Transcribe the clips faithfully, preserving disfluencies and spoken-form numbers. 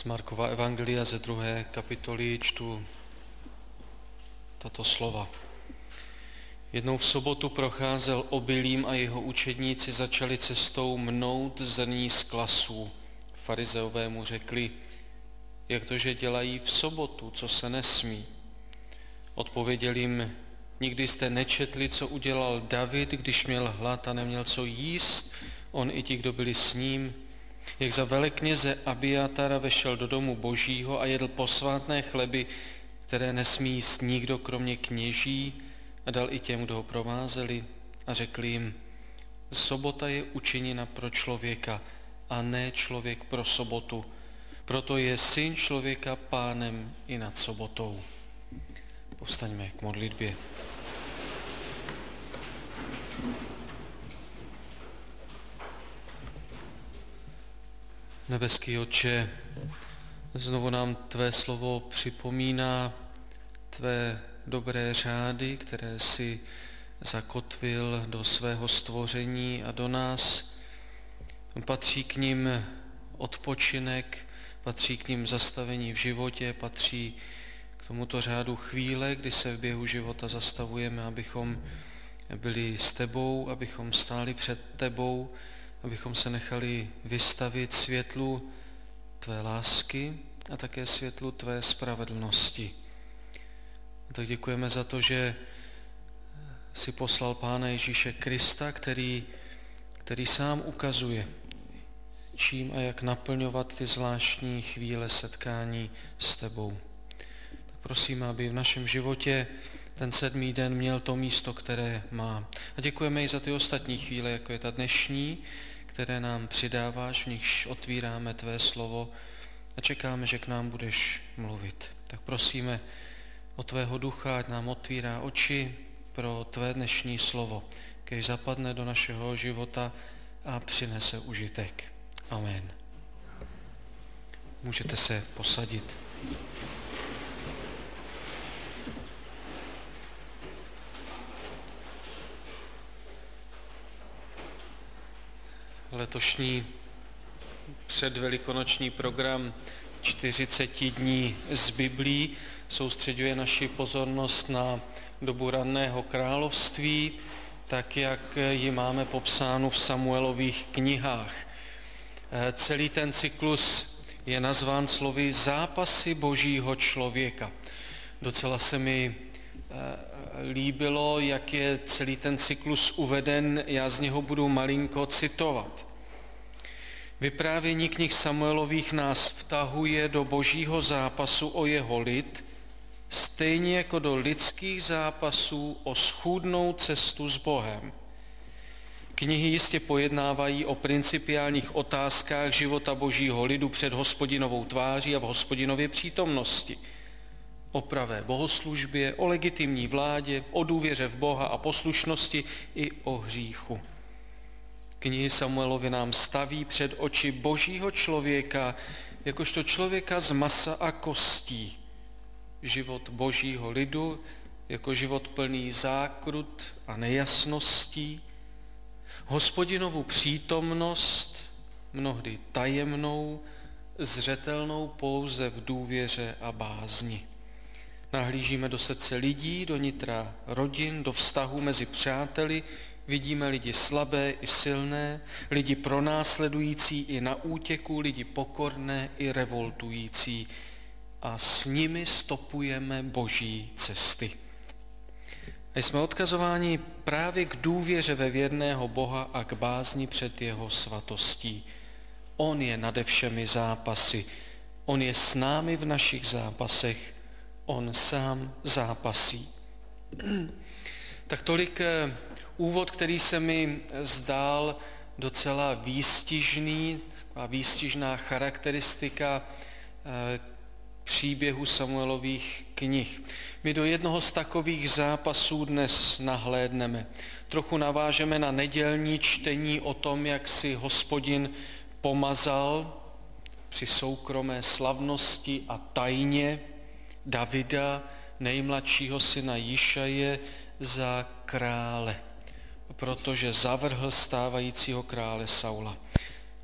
Z Markova evangelia ze druhé kapitoly čtu tato slova. Jednou v sobotu procházel obilím a jeho učedníci začali cestou mnout zrní z klasů. Farizeové mu řekli, jak to, že dělají v sobotu, co se nesmí. Odpověděl jim, nikdy jste nečetli, co udělal David, když měl hlad a neměl co jíst, on i ti, kdo byli s ním, jak za velekněze Abiatara vešel do domu Božího a jedl posvátné chleby, které nesmí jíst nikdo kromě kněží, a dal i těm, kdo ho provázeli, a řekl jim, sobota je učiněna pro člověka a ne člověk pro sobotu. Proto je Syn člověka pánem i nad sobotou. Povstaňme k modlitbě. Nebeský Otče, znovu nám tvé slovo připomíná tvé dobré řády, které si zakotvil do svého stvoření a do nás. Patří k nim odpočinek, patří k nim zastavení v životě, patří k tomuto řádu chvíle, kdy se v běhu života zastavujeme, abychom byli s tebou, abychom stáli před tebou, abychom se nechali vystavit světlu tvé lásky a také světlu tvé spravedlnosti. A tak děkujeme za to, že jsi poslal Pána Ježíše Krista, který, který sám ukazuje, čím a jak naplňovat ty zvláštní chvíle setkání s tebou. Tak prosím, aby v našem životě ten sedmý den měl to místo, které má. A děkujeme i za ty ostatní chvíle, jako je ta dnešní, které nám přidáváš, v nichž otvíráme tvé slovo a čekáme, že k nám budeš mluvit. Tak prosíme o tvého ducha, ať nám otvírá oči pro tvé dnešní slovo, kež zapadne do našeho života a přinese užitek. Amen. Můžete se posadit. Letošní předvelikonoční program čtyřicet dní z Biblí soustřeďuje naši pozornost na dobu raného království, tak jak ji máme popsánu v Samuelových knihách. Celý ten cyklus je nazván slovy Zápasy Božího člověka. Docela se mi líbilo, jak je celý ten cyklus uveden, já z něho budu malinko citovat. Vyprávění knih Samuelových nás vtahuje do Božího zápasu o jeho lid, stejně jako do lidských zápasů o schůdnou cestu s Bohem. Knihy jistě pojednávají o principiálních otázkách života Božího lidu před Hospodinovou tváří a v Hospodinově přítomnosti. O pravé bohoslužbě, o legitimní vládě, o důvěře v Boha a poslušnosti i o hříchu. Knihy Samuelovy nám staví před oči Božího člověka, jakožto člověka z masa a kostí. Život Božího lidu jako život plný zákrut a nejasností, Hospodinovu přítomnost, mnohdy tajemnou, zřetelnou pouze v důvěře a bázni. Nahlížíme do srdce lidí, do nitra rodin, do vztahů mezi přáteli, vidíme lidi slabé i silné, lidi pronásledující i na útěku, lidi pokorné i revoltující a s nimi stopujeme Boží cesty. A jsme odkazováni právě k důvěře ve věrného Boha a k bázni před jeho svatostí. On je nade všemi zápasy, on je s námi v našich zápasech, on sám zápasí. Tak tolik úvod, který se mi zdál docela výstižný, taková výstižná charakteristika příběhu Samuelových knih. My do jednoho z takových zápasů dnes nahlédneme. Trochu navážeme na nedělní čtení o tom, jak si Hospodin pomazal při soukromé slavnosti a tajně Davida, nejmladšího syna Jišaje, za krále, protože zavrhl stávajícího krále Saula.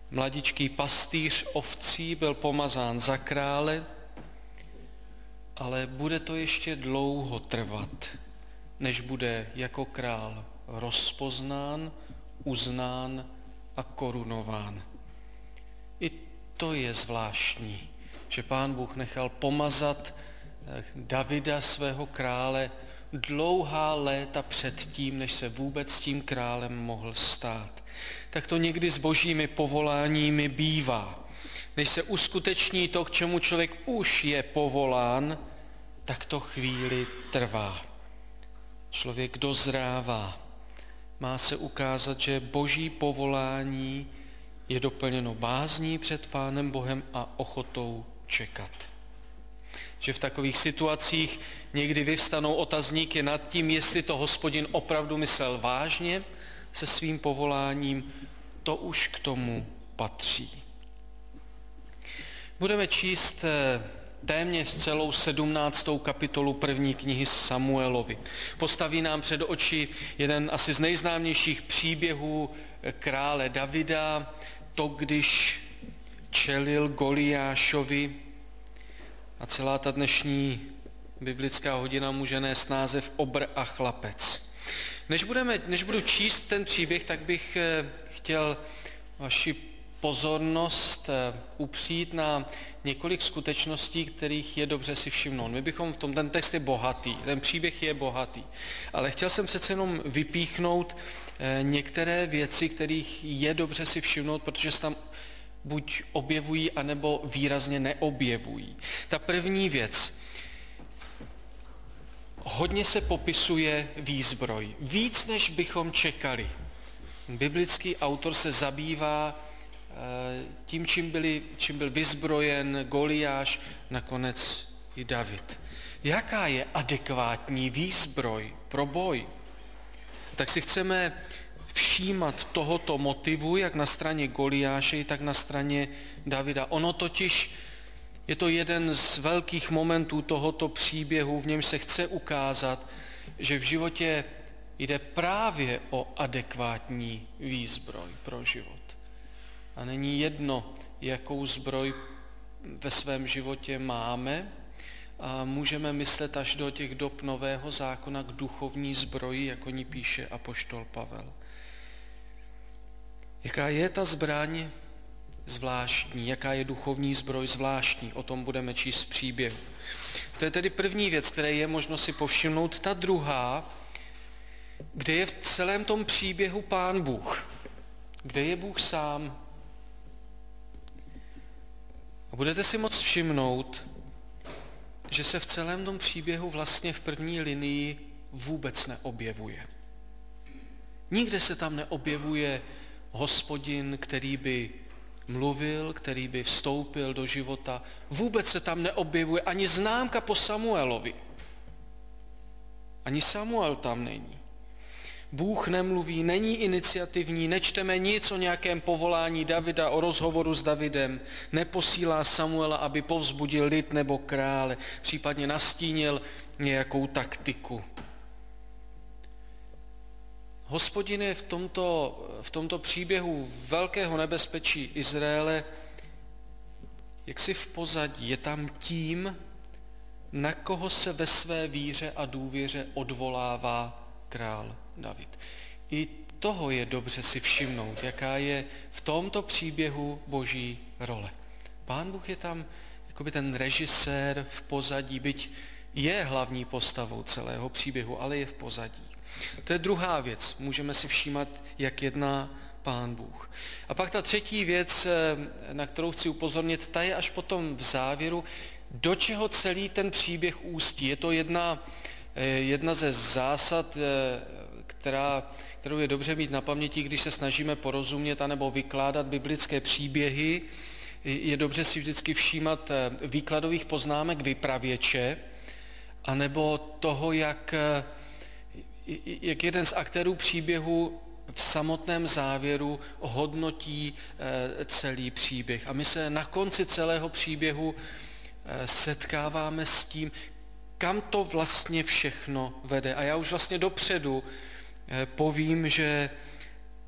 Mladičký pastýř ovcí byl pomazán za krále, ale bude to ještě dlouho trvat, než bude jako král rozpoznán, uznán a korunován. I to je zvláštní, že Pán Bůh nechal pomazat Davida, svého krále, dlouhá léta předtím, než se vůbec tím králem mohl stát. Tak to někdy s božími povoláními bývá. Než se uskuteční to, k čemu člověk už je povolán, tak to chvíli trvá. Člověk dozrává. Má se ukázat, že boží povolání je doplněno bázní před Pánem Bohem a ochotou čekat. Že v takových situacích někdy vyvstanou otazníky nad tím, jestli to Hospodin opravdu myslel vážně se svým povoláním, to už k tomu patří. Budeme číst téměř celou sedmnáctou kapitolu první knihy Samuelovi. Postaví nám před oči jeden asi z nejznámějších příběhů krále Davida, to, když čelil Goliášovi, a celá ta dnešní biblická hodina může nést název Obr a chlapec. Než, budeme, než budu číst ten příběh, tak bych chtěl vaši pozornost upřít na několik skutečností, kterých je dobře si všimnout. My bychom v tom, ten text je bohatý, ten příběh je bohatý, ale chtěl jsem přece jenom vypíchnout některé věci, kterých je dobře si všimnout, protože se tam buď objevují, anebo výrazně neobjevují. Ta první věc. Hodně se popisuje výzbroj. Víc, než bychom čekali. Biblický autor se zabývá tím, čím, byli, čím byl vyzbrojen Goliáš, nakonec i David. Jaká je adekvátní výzbroj pro boj? Tak si chceme všímat tohoto motivu, jak na straně Goliáše, tak na straně Davida. Ono totiž je to jeden z velkých momentů tohoto příběhu, v němž se chce ukázat, že v životě jde právě o adekvátní výzbroj pro život. A není jedno, jakou zbroj ve svém životě máme, a můžeme myslet až do těch dob Nového zákona k duchovní zbroji, jak o ní píše apoštol Pavel. Jaká je ta zbraň zvláštní, jaká je duchovní zbroj zvláštní, o tom budeme číst v příběhu. To je tedy první věc, které je možno si povšimnout. Ta druhá, kde je v celém tom příběhu Pán Bůh, kde je Bůh sám. A budete si moct všimnout, že se v celém tom příběhu vlastně v první linii vůbec neobjevuje. Nikde se tam neobjevuje Hospodin, který by mluvil, který by vstoupil do života. Vůbec se tam neobjevuje ani známka po Samuelovi. Ani Samuel tam není. Bůh nemluví, není iniciativní, nečteme nic o nějakém povolání Davida, o rozhovoru s Davidem, neposílá Samuela, aby povzbudil lid nebo krále, případně nastínil nějakou taktiku. Hospodin je v tomto, v tomto příběhu velkého nebezpečí Izraele jaksi v pozadí. Je tam tím, na koho se ve své víře a důvěře odvolává král David. I toho je dobře si všimnout, jaká je v tomto příběhu boží role. Pán Bůh je tam jakoby ten režisér v pozadí, byť je hlavní postavou celého příběhu, ale je v pozadí. To je druhá věc. Můžeme si všímat, jak jedná Pán Bůh. A pak ta třetí věc, na kterou chci upozornit, ta je až potom v závěru, do čeho celý ten příběh ústí. Je to jedna, jedna ze zásad, která, kterou je dobře mít na paměti, když se snažíme porozumět anebo vykládat biblické příběhy. Je dobře si vždycky všímat výkladových poznámek vypravěče, anebo toho, jak, jak jeden z aktérů příběhu v samotném závěru hodnotí celý příběh. A my se na konci celého příběhu setkáváme s tím, kam to vlastně všechno vede. A já už vlastně dopředu povím, že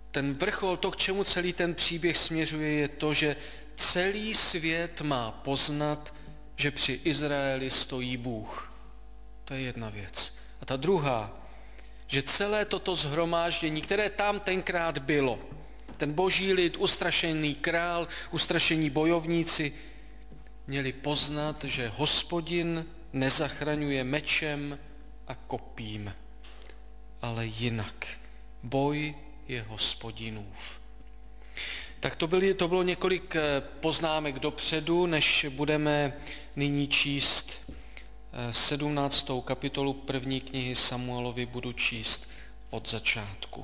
ten vrchol, to, k čemu celý ten příběh směřuje, je to, že celý svět má poznat, že při Izraeli stojí Bůh. To je jedna věc. A ta druhá, že celé toto shromáždění, které tam tenkrát bylo, ten boží lid, ustrašený král, ustrašení bojovníci, měli poznat, že Hospodin nezachraňuje mečem a kopím, ale jinak. Boj je Hospodinův. Tak to, byly, to bylo několik poznámek dopředu, než budeme nyní číst sedmnáctou kapitolu první knihy Samuelovi, budu číst od začátku.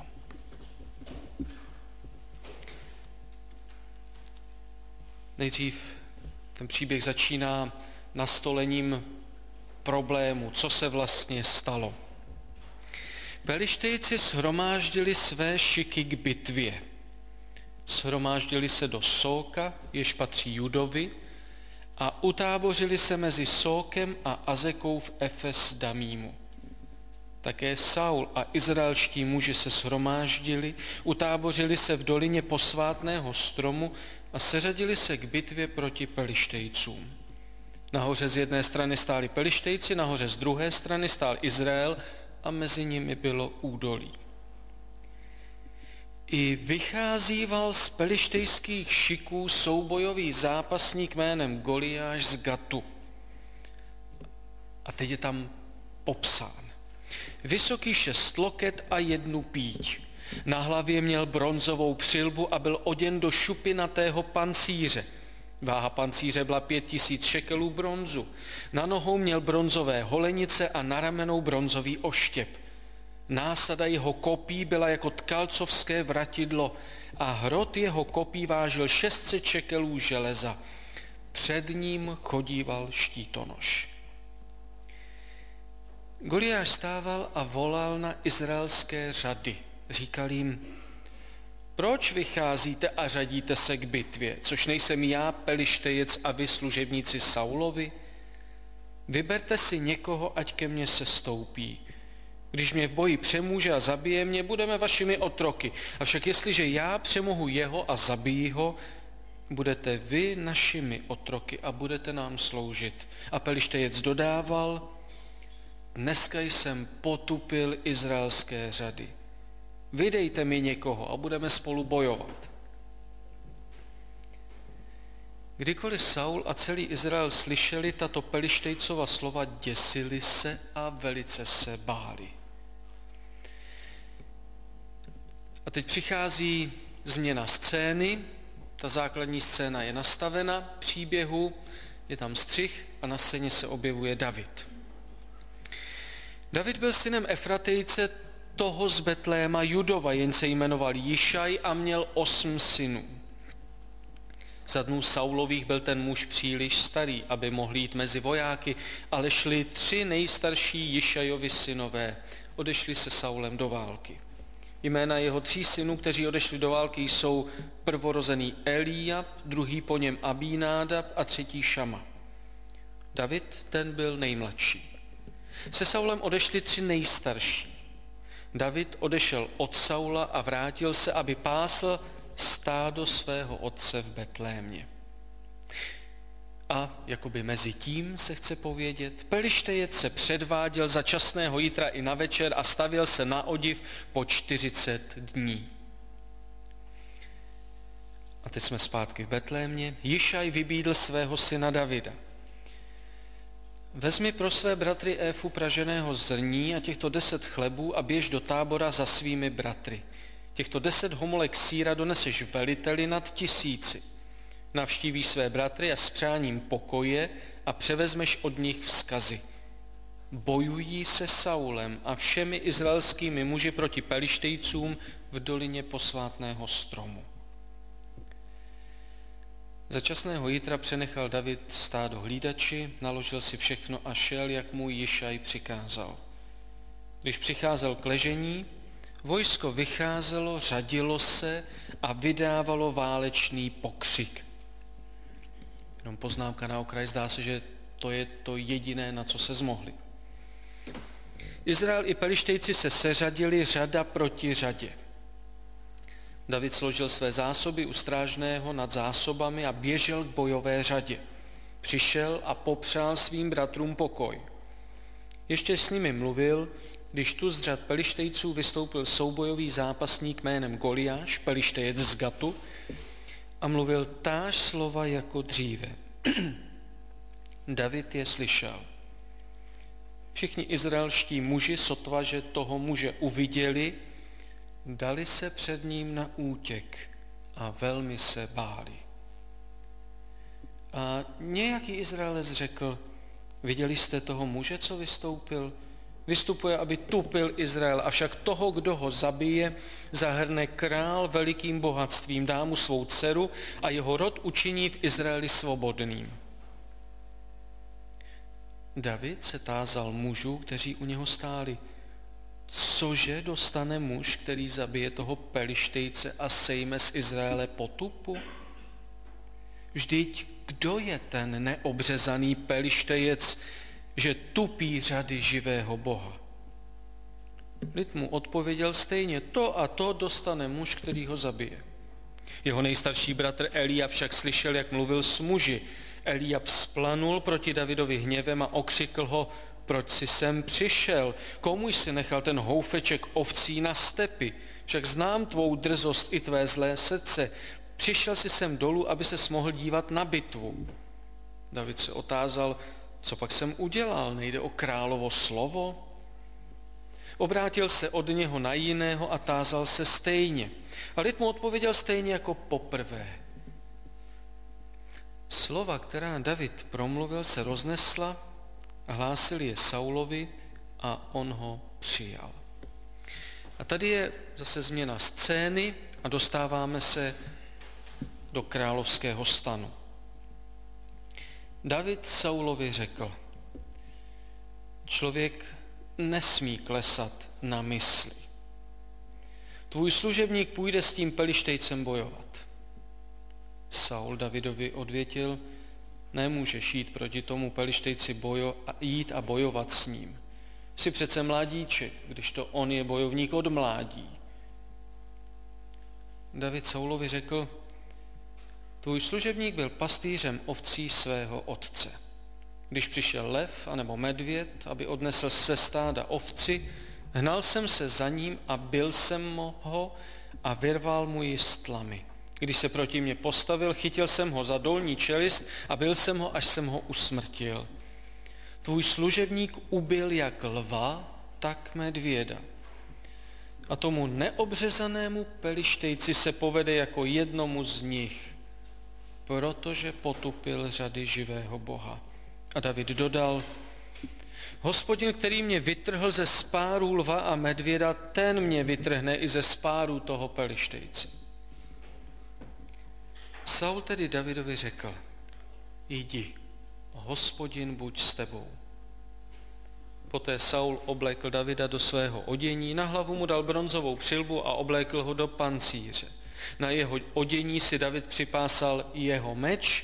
Nejdřív ten příběh začíná nastolením problému, co se vlastně stalo. Pelištejci shromáždili své šiky k bitvě. Shromáždili se do Sóka, jež patří Judovi, a utábořili se mezi Sókem a Azekou v Efes Damímu. Také Saul a izraelští muži se shromáždili, utábořili se v dolině posvátného stromu a seřadili se k bitvě proti Pelištejcům. Nahoře z jedné strany stáli Pelištejci, nahoře z druhé strany stál Izrael a mezi nimi bylo údolí. I vycházíval z pelištejských šiků soubojový zápasník jménem Goliáš z Gatu. A teď je tam popsán. Vysoký šest loket a jednu píď. Na hlavě měl bronzovou přilbu a byl oděn do šupinatého pancíře. Váha pancíře byla pět tisíc šekelů bronzu. Na nohou měl bronzové holenice a na ramenou bronzový oštěp. Násada jeho kopí byla jako tkalcovské vratidlo a hrot jeho kopí vážil šest set šekelů železa. Před ním chodíval štítonoš. Goliáš stával a volal na izraelské řady. Říkal jim, proč vycházíte a řadíte se k bitvě, což nejsem já, Pelištejec, a vy služebníci Saulovi? Vyberte si někoho, ať ke mně sestoupí. Když mě v boji přemůže a zabije mě, budeme vašimi otroky. Avšak jestliže já přemohu jeho a zabiji ho, budete vy našimi otroky a budete nám sloužit. A Pelištejec dodával, dneska jsem potupil izraelské řady. Vydejte mi někoho a budeme spolu bojovat. Kdykoliv Saul a celý Izrael slyšeli tato Pelištejcova slova, děsili se a velice se báli. A teď přichází změna scény, ta základní scéna je nastavena příběhu, je tam střih a na scéně se objevuje David. David byl synem Efratejce, toho z Betléma Judova, jen se jmenoval Jišaj a měl osm synů. Za dnů Saulových byl ten muž příliš starý, aby mohl jít mezi vojáky, ale šli tři nejstarší Jišajovi synové, odešli se Saulem do války. Jména jeho tří synů, kteří odešli do války, jsou prvorozený Eliab, druhý po něm Abínádab a třetí Šama. David, ten byl nejmladší. Se Saulem odešli tři nejstarší. David odešel od Saula a vrátil se, aby pásl stádo svého otce v Betlémě. A jakoby mezi tím se chce povědět, Pelištejec se předváděl za časného jitra i na večer a stavěl se na odiv po čtyřicet dní. A teď jsme zpátky v Betlémě. Jišaj vybídl svého syna Davida. Vezmi pro své bratry éfu praženého zrní a těchto deset chlebů a běž do tábora za svými bratry. Těchto deset homolek sýra doneseš veliteli nad tisíci. Navštívíš své bratry a s přáním pokoje a převezmeš od nich vzkazy. Bojují se Saulem a všemi izraelskými muži proti Pelištejcům v dolině posvátného stromu. Za časného jitra přenechal David stádo hlídači, naložil si všechno a šel, jak mu Jišaj přikázal. Když přicházel k ležení, vojsko vycházelo, řadilo se a vydávalo válečný pokřik. Jenom poznámka na okraj, zdá se, že to je to jediné, na co se zmohli. Izrael i Pelištejci se seřadili řada proti řadě. David složil své zásoby u strážného nad zásobami a běžel k bojové řadě. Přišel a popřál svým bratrům pokoj. Ještě s nimi mluvil, když tu z řad Pelištejců vystoupil soubojový zápasník jménem Goliáš, Pelištejec z Gatu, a mluvil táž slova jako dříve. David je slyšel. Všichni izraelští muži, sotva, že toho muže uviděli, dali se před ním na útěk a velmi se báli. A nějaký Izraelec řekl, viděli jste toho muže, co vystoupil? Vystupuje, aby tupil Izrael, avšak toho, kdo ho zabije, zahrne král velikým bohatstvím, dá mu svou dceru a jeho rod učiní v Izraeli svobodným. David se tázal mužů, kteří u něho stáli. Cože dostane muž, který zabije toho Pelištejce a sejme z Izraele potupu? Vždyť kdo je ten neobřezaný Pelištejec, že tupí řady živého Boha? Lid mu odpověděl stejně, to a to dostane muž, který ho zabije. Jeho nejstarší bratr Elíab však slyšel, jak mluvil s muži. Elíab vzplanul proti Davidovi hněvem a okřikl ho, proč jsi sem přišel? Komu jsi nechal ten houfeček ovcí na stepi? Však znám tvou drzost i tvé zlé srdce. Přišel jsi sem dolů, aby ses mohl dívat na bitvu. David se otázal, co pak jsem udělal? Nejde o královo slovo? Obrátil se od něho na jiného a tázal se stejně. A lid mu odpověděl stejně jako poprvé. Slova, která David promluvil, se roznesla a hlásil je Saulovi a on ho přijal. A tady je zase změna scény a dostáváme se do královského stanu. David Saulovi řekl, člověk nesmí klesat na mysli. Tvůj služebník půjde s tím Pelištejcem bojovat. Saul Davidovi odvětil, nemůžeš jít proti tomu Pelištejci bojo a jít a bojovat s ním. Jsi přece mladíček, když to on je bojovník od mládí. David Saulovi řekl, tvůj služebník byl pastýřem ovcí svého otce. Když přišel lev anebo medvěd, aby odnesl se stáda ovci, hnal jsem se za ním a bil jsem ho a vyrval mu ji s tlamy. Když se proti mně postavil, chytil jsem ho za dolní čelist a bil jsem ho, až jsem ho usmrtil. Tvůj služebník ubil jak lva, tak medvěda. A tomu neobřezanému Pelištejci se povede jako jednomu z nich, protože potupil řady živého Boha. A David dodal, Hospodin, který mě vytrhl ze spáru lva a medvěda, ten mě vytrhne i ze spáru toho Pelištejce. Saul tedy Davidovi řekl, jdi, Hospodin buď s tebou. Poté Saul oblékl Davida do svého odění, na hlavu mu dal bronzovou přilbu a oblékl ho do pancíře. Na jeho odění si David připásal jeho meč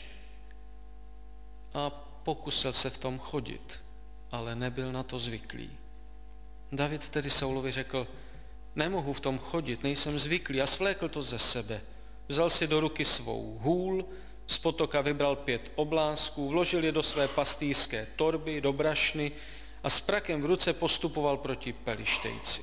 a pokusil se v tom chodit, ale nebyl na to zvyklý. David tedy Saulovi řekl, nemohu v tom chodit, nejsem zvyklý, a svlékl to ze sebe. Vzal si do ruky svou hůl, z potoka vybral pět oblásků, vložil je do své pastýřské torby, do brašny a s prakem v ruce postupoval proti Pelištejci.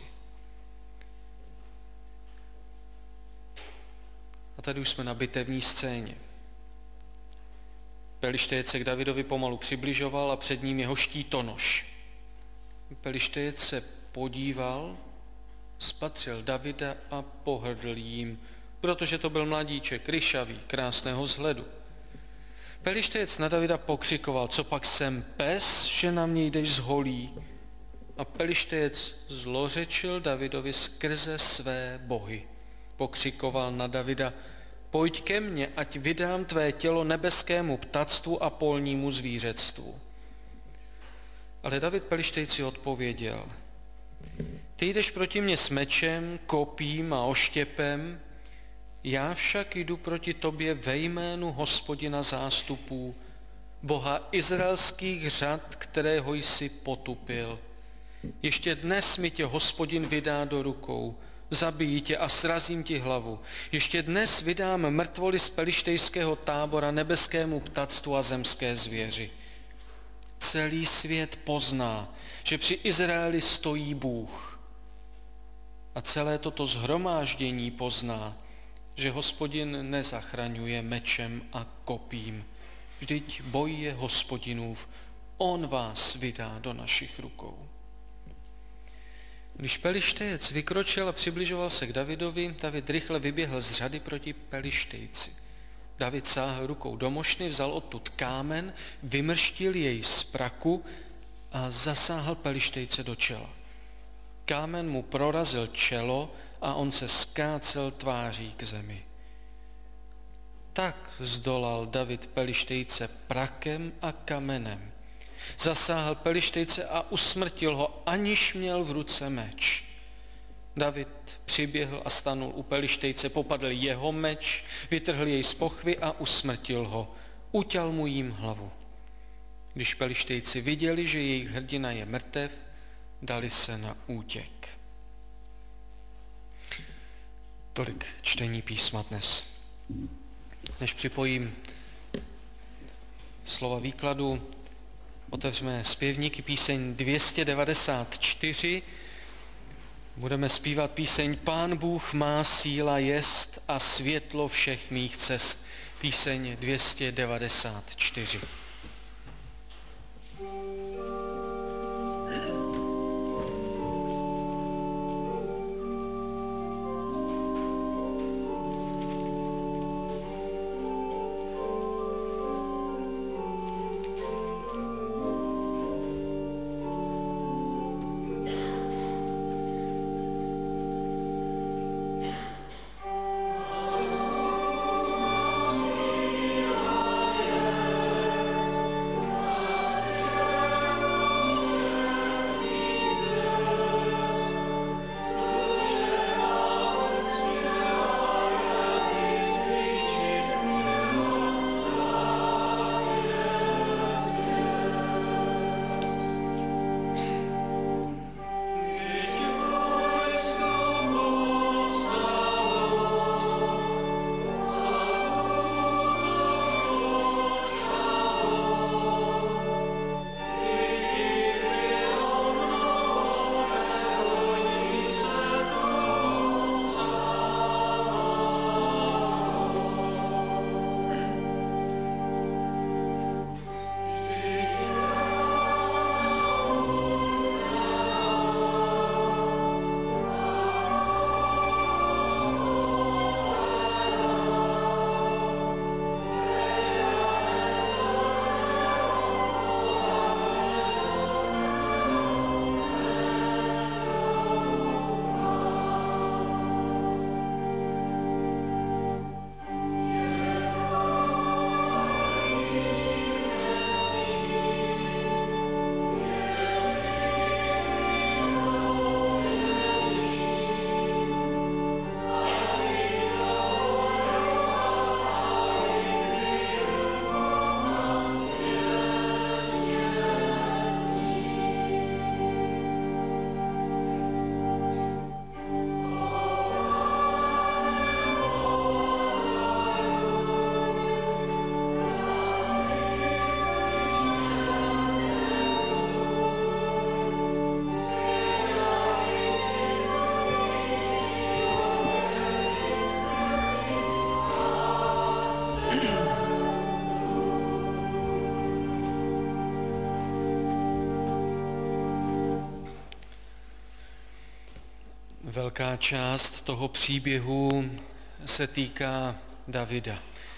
A tady už jsme na bitevní scéně. Pelištejec se k Davidovi pomalu přibližoval a před ním jeho štítonoš. Pelištejec se podíval, spatřil Davida a pohrdl jím, protože to byl mladíček, ryšavý, krásného vzhledu. Pelištejec na Davida pokřikoval, co pak jsem pes, že na mě jdeš z holí? A Pelištejec zlořečil Davidovi skrze své bohy. Pokřikoval na Davida, pojď ke mně, ať vydám tvé tělo nebeskému ptactvu a polnímu zvířectvu. Ale David Pelištejci odpověděl, ty jdeš proti mně s mečem, kopím a oštěpem, já však jdu proti tobě ve jménu Hospodina zástupů, Boha izraelských řad, kterého jsi potupil. Ještě dnes mi tě Hospodin vydá do rukou, zabijí tě a srazím ti hlavu. Ještě dnes vydám mrtvoly z pelištejského tábora nebeskému ptactvu a zemské zvěři. Celý svět pozná, že při Izraeli stojí Bůh. A celé toto shromáždění pozná, že Hospodin nezachraňuje mečem a kopím. Vždyť boj je Hospodinův, on vás vydá do našich rukou. Když Pelištejec vykročil a přibližoval se k Davidovi, David rychle vyběhl z řady proti Pelištejci. David sáhl rukou do mošny, vzal odtud kámen, vymrštil jej z praku a zasáhl Pelištejce do čela. Kámen mu prorazil čelo a on se skácel tváří k zemi. Tak zdolal David Pelištejce prakem a kamenem. Zasáhl Pelištejce a usmrtil ho, aniž měl v ruce meč. David přiběhl a stanul u Pelištejce, popadl jeho meč, vytrhl jej z pochvy a usmrtil ho. Uťal mu jím hlavu. Když Pelištejci viděli, že jejich hrdina je mrtev, dali se na útěk. Tolik čtení písma dnes. Než připojím slova výkladu, otevřeme zpěvníky píseň dvě stě devadesát čtyři. Budeme zpívat píseň Pán Bůh má síla jest a světlo všech mých cest. Píseň dvě stě devadesát čtyři. Velká část toho příběhu se týká Davida.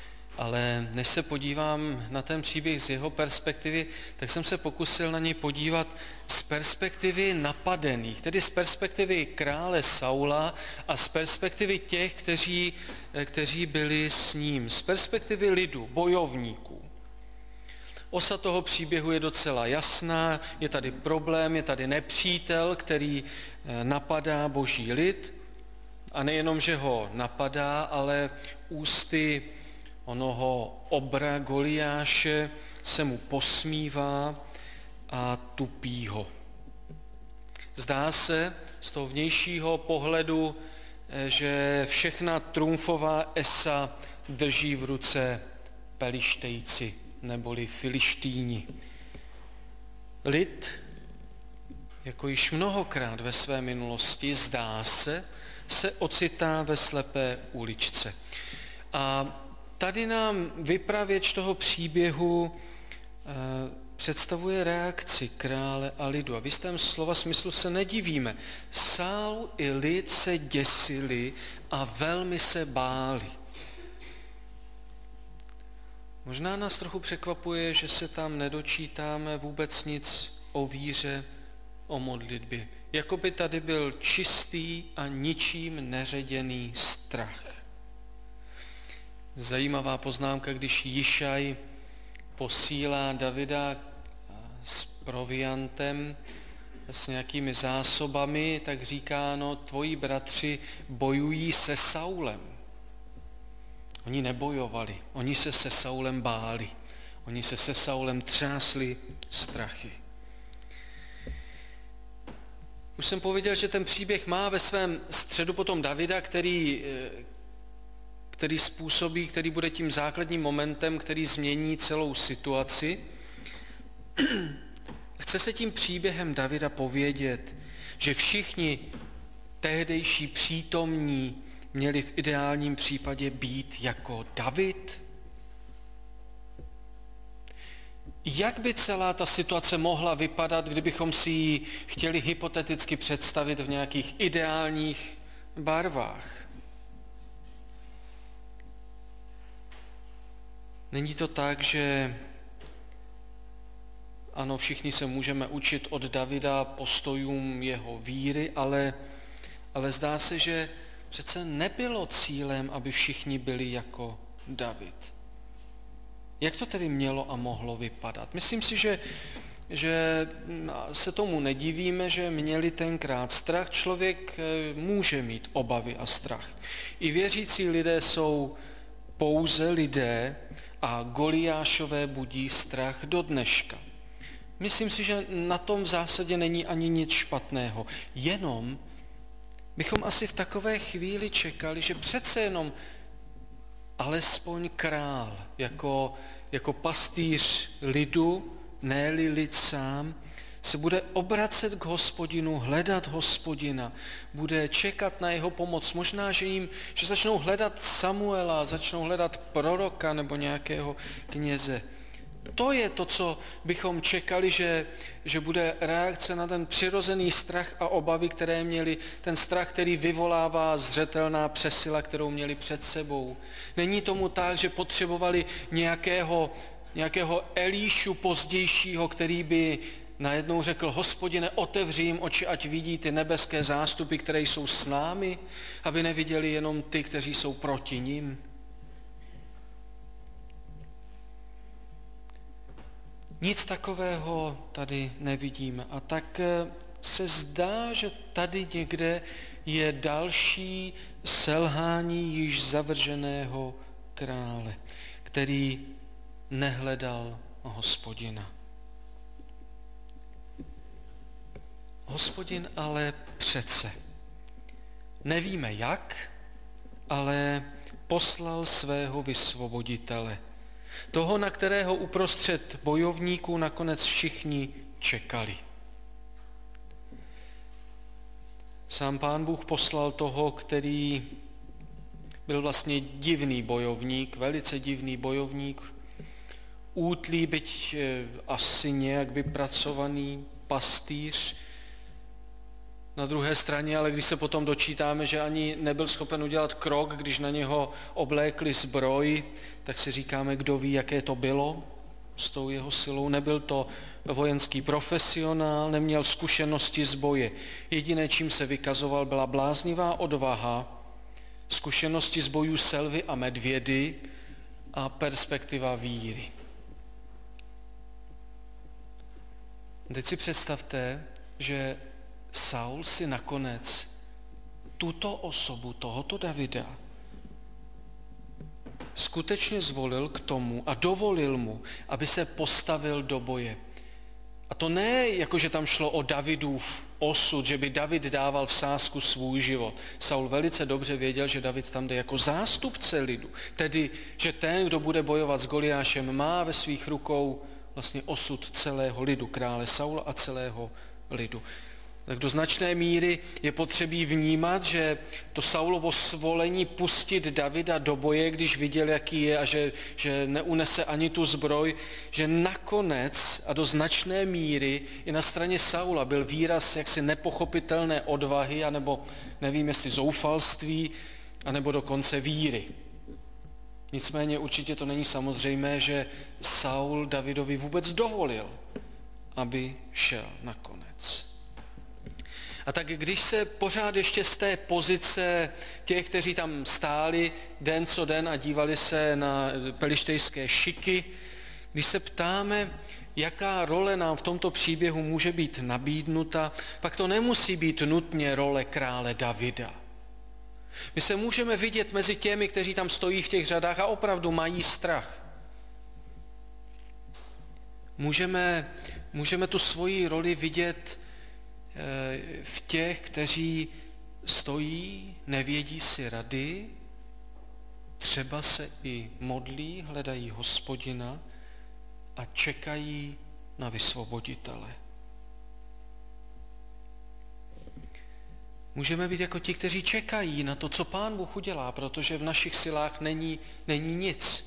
Ale než se podívám na ten příběh z jeho perspektivy, tak jsem se pokusil na něj podívat z perspektivy napadených, tedy z perspektivy krále Saula a z perspektivy těch, kteří, kteří byli s ním, z perspektivy lidu, bojovníků. Osa toho příběhu je docela jasná, je tady problém, je tady nepřítel, který napadá boží lid a nejenom, že ho napadá, ale ústy onoho obra Goliáše se mu posmívá a tupí ho. Zdá se z toho vnějšího pohledu, že všechna trumfová esa drží v ruce Pelištejci neboli Filištýni. Lid, jako již mnohokrát ve své minulosti, zdá se, se ocitá ve slepé uličce. A tady nám vypravěč toho příběhu e, představuje reakci krále a lidu. A v jistém slova smyslu se nedivíme. Saul i lid se děsili a velmi se báli. Možná nás trochu překvapuje, že se tam nedočítáme vůbec nic o víře, o modlitbě. Jakoby tady byl čistý a ničím neředěný strach. Zajímavá poznámka, když Jišaj posílá Davida s proviantem, s nějakými zásobami, tak říká, no, tvoji bratři bojují se Saulem. Oni nebojovali, oni se se Saulem báli, oni se se Saulem třásli strachy. Už jsem pověděl, že ten příběh má ve svém středu potom Davida, který, který způsobí, který bude tím základním momentem, který změní celou situaci. Chce se tím příběhem Davida povědět, že všichni tehdejší přítomní měli v ideálním případě být jako David? Jak by celá ta situace mohla vypadat, kdybychom si ji chtěli hypoteticky představit v nějakých ideálních barvách? Není to tak, že ano, všichni se můžeme učit od Davida postojům jeho víry, ale, ale zdá se, že přece nebylo cílem, aby všichni byli jako David. Jak to tedy mělo a mohlo vypadat? Myslím si, že, že se tomu nedivíme, že měli tenkrát strach. Člověk může mít obavy a strach. I věřící lidé jsou pouze lidé a Goliášové budí strach do dneška. Myslím si, že na tom v zásadě není ani nic špatného. Jenom bychom asi v takové chvíli čekali, že přece jenom alespoň král, jako, jako pastýř lidu, ne-li lid sám, se bude obracet k Hospodinu, hledat Hospodina, bude čekat na jeho pomoc. Možná, že jim, že začnou hledat Samuela, začnou hledat proroka nebo nějakého kněze. To je to, co bychom čekali, že, že bude reakce na ten přirozený strach a obavy, které měli, ten strach, který vyvolává zřetelná přesila, kterou měli před sebou. Není tomu tak, že potřebovali nějakého, nějakého Elíšu pozdějšího, který by najednou řekl, Hospodine, otevři jim oči, ať vidí ty nebeské zástupy, které jsou s námi, aby neviděli jenom ty, kteří jsou proti nim. Nic takového tady nevidíme. A tak se zdá, že tady někde je další selhání již zavrženého krále, který nehledal Hospodina. Hospodin ale přece, nevíme jak, ale poslal svého vysvoboditele, toho, na kterého uprostřed bojovníků nakonec všichni čekali. Sám Pán Bůh poslal toho, který byl vlastně divný bojovník, velice divný bojovník, útlý, byť asi nějak vypracovaný pastýř. Na druhé straně, ale když se potom dočítáme, že ani nebyl schopen udělat krok, když na něho oblékli zbroj, tak si říkáme, kdo ví, jaké to bylo s tou jeho silou. Nebyl to vojenský profesionál, neměl zkušenosti z boje. Jediné, čím se vykazoval, byla bláznivá odvaha, zkušenosti z bojů selvy a medvědy a perspektiva víry. Teď si představte, že Saul si nakonec tuto osobu, tohoto Davida, skutečně zvolil k tomu a dovolil mu, aby se postavil do boje. A to ne, jako že tam šlo o Davidův osud, že by David dával v sázku svůj život. Saul velice dobře věděl, že David tam jde jako zástupce lidu. Tedy, že ten, kdo bude bojovat s Goliášem, má ve svých rukou vlastně osud celého lidu, krále Saula a celého lidu. Tak do značné míry je potřebí vnímat, že to Saulovo svolení pustit Davida do boje, když viděl, jaký je a že, že neunese ani tu zbroj, že nakonec a do značné míry i na straně Saula byl výraz jaksi nepochopitelné odvahy, anebo nevím, jestli zoufalství, anebo dokonce víry. Nicméně určitě to není samozřejmé, že Saul Davidovi vůbec dovolil, aby šel nakonec. A tak když se pořád ještě z té pozice těch, kteří tam stáli den co den a dívali se na pelištejské šiky, když se ptáme, jaká role nám v tomto příběhu může být nabídnuta, pak to nemusí být nutně role krále Davida. My se můžeme vidět mezi těmi, kteří tam stojí v těch řadách a opravdu mají strach. Můžeme, můžeme tu svoji roli vidět v těch, kteří stojí, nevědí si rady, třeba se i modlí, hledají Hospodina a čekají na vysvoboditele. Můžeme být jako ti, kteří čekají na to, co Pán Bůh udělá, protože v našich silách není, není nic.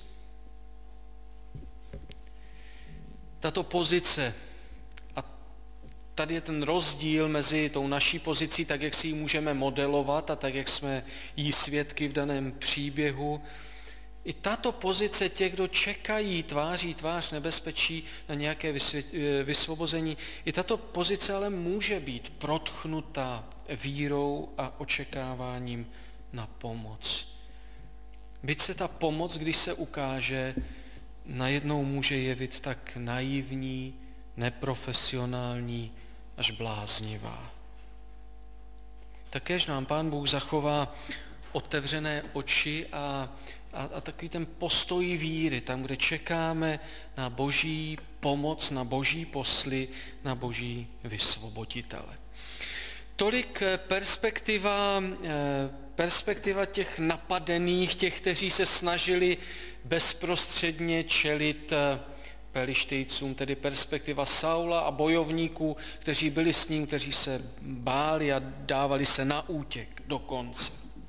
Tato pozice, a tady je ten rozdíl mezi tou naší pozicí, tak jak si ji můžeme modelovat a tak jak jsme jí svědky v daném příběhu, i tato pozice těch, kdo čekají tváří tvář nebezpečí na nějaké vysvobození, i tato pozice ale může být protchnutá vírou a očekáváním na pomoc. Byť se ta pomoc, když se ukáže, najednou může jevit tak naivní, neprofesionální, až bláznivá. Takéž nám Pán Bůh zachová otevřené oči a, a, a takový ten postoj víry, tam, kde čekáme na Boží pomoc, na Boží posly, na Boží vysvoboditele. Tolik perspektiva, perspektiva těch napadených, těch, kteří se snažili bezprostředně čelit Pelištejcům, tedy perspektiva Saula a bojovníků, kteří byli s ním, kteří se báli a dávali se na útěk do konce.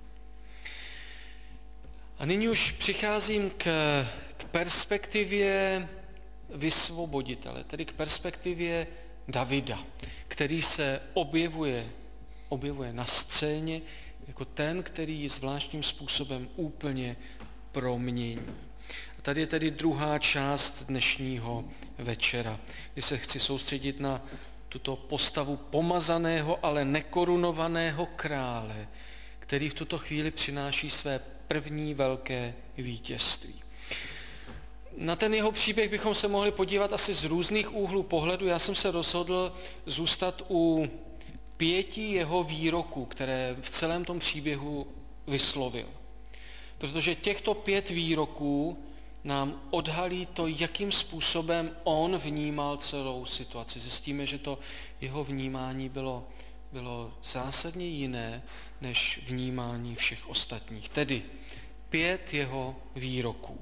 A nyní už přicházím k, k perspektivě vysvoboditele, tedy k perspektivě Davida, který se objevuje, objevuje na scéně jako ten, který ji zvláštním způsobem úplně promění. A tady je tedy druhá část dnešního večera, kdy se chci soustředit na tuto postavu pomazaného, ale nekorunovaného krále, který v tuto chvíli přináší své první velké vítězství. Na ten jeho příběh bychom se mohli podívat asi z různých úhlů pohledu. Já jsem se rozhodl zůstat u pěti jeho výroků, které v celém tom příběhu vyslovil. Protože těchto pět výroků nám odhalí to, jakým způsobem on vnímal celou situaci. Zjistíme, že to jeho vnímání bylo, bylo zásadně jiné než vnímání všech ostatních. Tedy pět jeho výroků.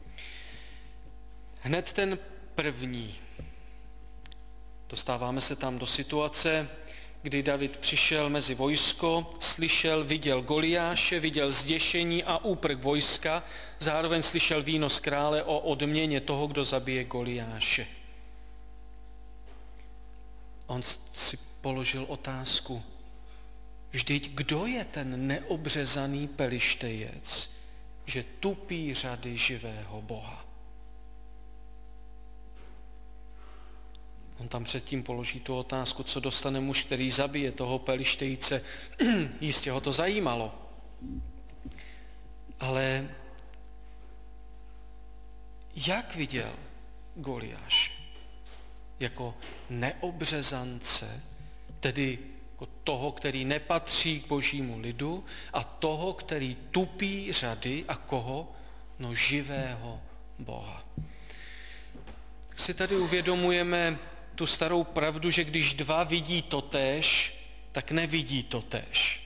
Hned ten první. Dostáváme se tam do situace, kdy David přišel mezi vojsko, slyšel, viděl Goliáše, viděl zděšení a úprk vojska, zároveň slyšel výnos krále o odměně toho, kdo zabije Goliáše. On si položil otázku, vždyť kdo je ten neobřezaný pelištejec, že tupí řady živého Boha? On tam předtím položí tu otázku, co dostane muž, který zabije toho pelištejce. Jistě ho to zajímalo. Ale jak viděl Goliáš? Jako neobřezance, tedy jako toho, který nepatří k božímu lidu a toho, který tupí řady a koho? No živého Boha. Si tady uvědomujeme tu starou pravdu, že když dva vidí totéž, tak nevidí totéž.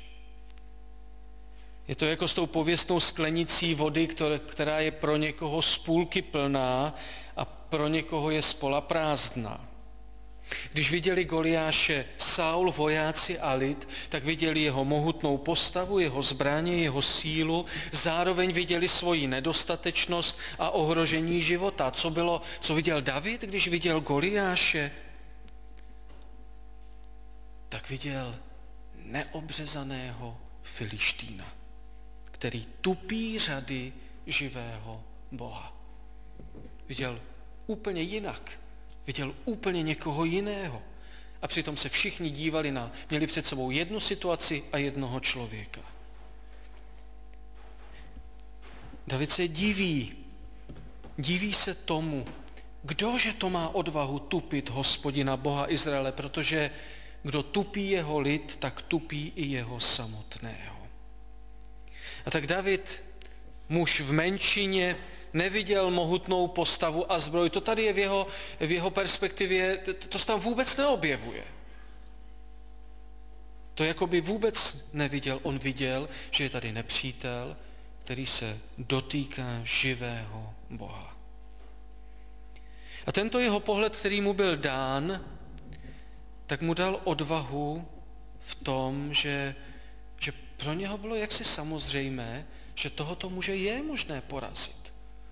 Je to jako s tou pověstnou sklenicí vody, která je pro někoho z půlky plná a pro někoho je spola prázdná. Když viděli Goliáše Saul, vojáci a lid, tak viděli jeho mohutnou postavu, jeho zbraně, jeho sílu, zároveň viděli svoji nedostatečnost a ohrožení života. Co bylo, co viděl David, když viděl Goliáše? Tak viděl neobřezaného Filištína, který tupí řady živého Boha. Viděl úplně jinak. Viděl úplně někoho jiného. A přitom se všichni dívali na, měli před sebou jednu situaci a jednoho člověka. David se diví, diví se tomu, kdože to má odvahu tupit Hospodina Boha Izraele, protože kdo tupí jeho lid, tak tupí i jeho samotného. A tak David, muž v menšině, neviděl mohutnou postavu a zbroj. To tady je v jeho, v jeho perspektivě, to, to se tam vůbec neobjevuje. To jakoby vůbec neviděl. On viděl, že je tady nepřítel, který se dotýká živého Boha. A tento jeho pohled, který mu byl dán, tak mu dal odvahu v tom, že, že pro něho bylo jaksi samozřejmé, že tohoto muže je možné porazit.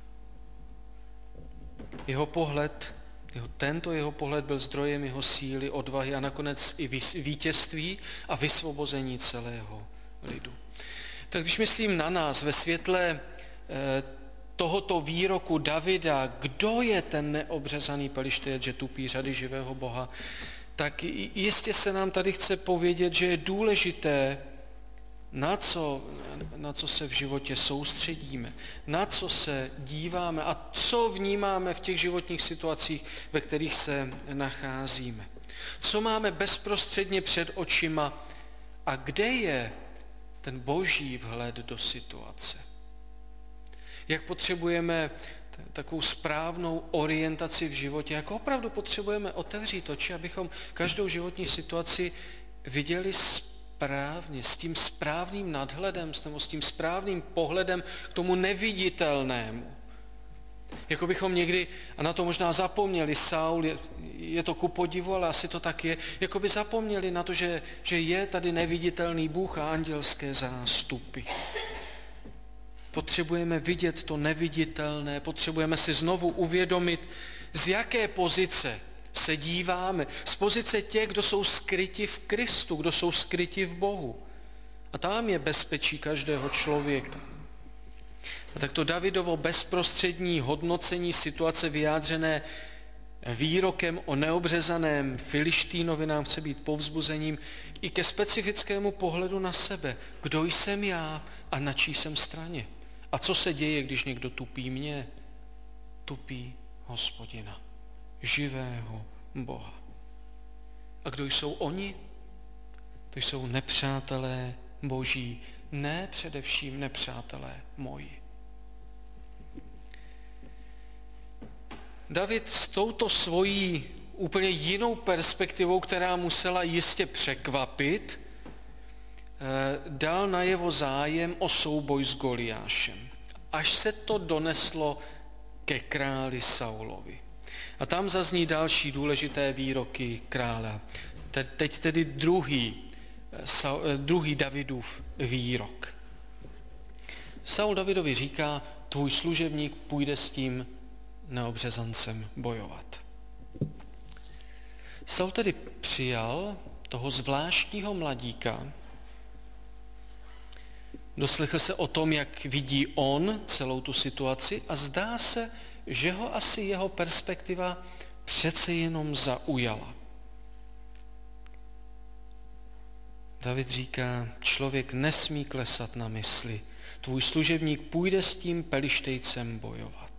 Jeho pohled, jeho, tento jeho pohled byl zdrojem jeho síly, odvahy a nakonec i vítězství a vysvobození celého lidu. Tak když myslím na nás ve světle eh, tohoto výroku Davida, kdo je ten neobřezaný pelištejec, že tupí řady živého Boha, tak jistě se nám tady chce povědět, že je důležité, na co, na co se v životě soustředíme, na co se díváme a co vnímáme v těch životních situacích, ve kterých se nacházíme. Co máme bezprostředně před očima a kde je ten boží vhled do situace. Jak potřebujeme takovou správnou orientaci v životě, jak opravdu potřebujeme otevřít oči, abychom každou životní situaci viděli správně, s tím správným nadhledem, s tím správným pohledem k tomu neviditelnému. Jako bychom někdy, a na to možná zapomněli, Saul, je, je to ku podivu, ale asi to tak je, jako by zapomněli na to, že, že je tady neviditelný Bůh a andělské zástupy. Potřebujeme vidět to neviditelné, potřebujeme si znovu uvědomit, z jaké pozice se díváme. Z pozice těch, kdo jsou skryti v Kristu, kdo jsou skryti v Bohu. A tam je bezpečí každého člověka. A tak to Davidovo bezprostřední hodnocení situace vyjádřené výrokem o neobřezaném Filištínovi nám chce být povzbuzením i ke specifickému pohledu na sebe. Kdo jsem já a na čí jsem straně? A co se děje, když někdo tupí mě? Tupí Hospodina, živého Boha. A kdo jsou oni? To jsou nepřátelé Boží, ne především nepřátelé moji. David s touto svojí úplně jinou perspektivou, která musela jistě překvapit, dal najevo zájem o souboj s Goliášem. Až se to doneslo ke králi Saulovi. A tam zazní další důležité výroky krále. Teď tedy druhý, druhý Davidův výrok. Saul Davidovi říká, tvůj služebník půjde s tím neobřezancem bojovat. Saul tedy přijal toho zvláštního mladíka, doslechl se o tom, jak vidí on celou tu situaci a zdá se, že ho asi jeho perspektiva přece jenom zaujala. David říká, člověk nesmí klesat na mysli, tvůj služebník půjde s tím pelištejcem bojovat.